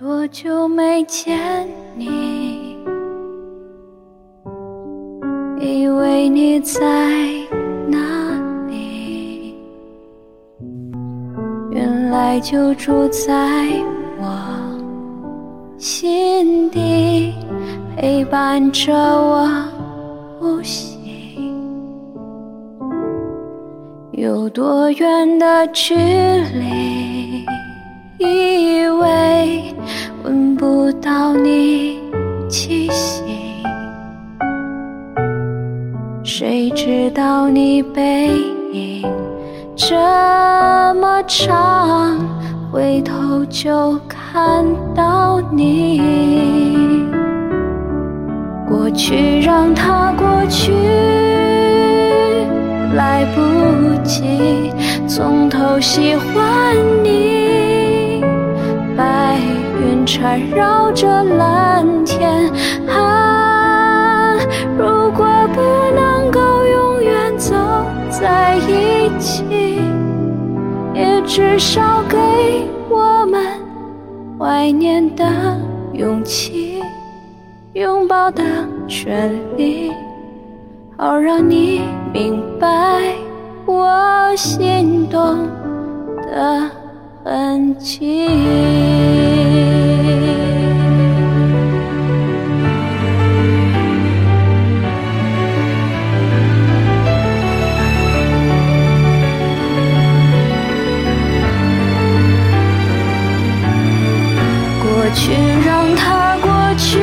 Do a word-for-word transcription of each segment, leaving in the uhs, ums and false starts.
多久没见你，以为你在哪里，原来就住在我心底，陪伴着我呼吸。有多远的距离，以为闻不到你气息，谁知道你背影这么长，回头就看到你。过去让它过去，来不及从头喜欢你。白云缠绕着蓝天啊，如果不能够永远走在一起，也至少给我们怀念的勇气，拥抱的权利，好让你明白我心动的痕迹。过去让它过去，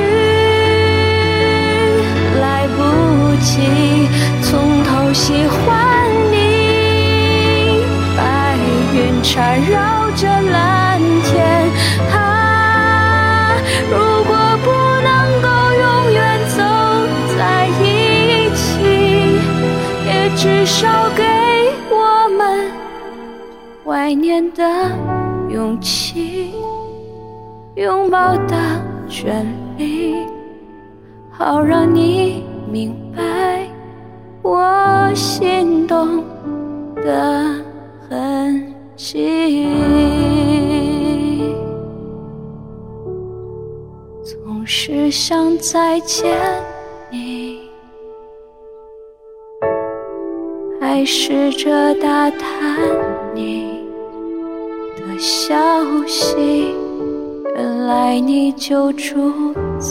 来不及从头喜欢你。白云缠绕着蓝天啊，如果不能够永远走在一起，也至少给我们怀念的勇气，拥抱的权利，好让你明白我心动的痕迹。总是想再见你，还试着打探你的消息，原来你就住在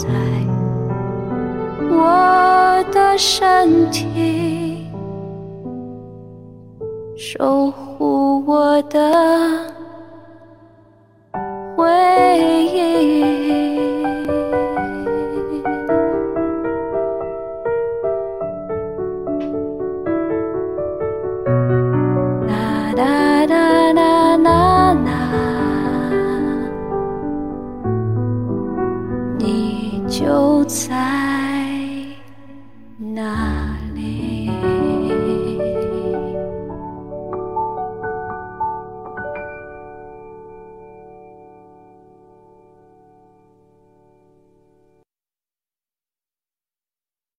我的身体，守护我的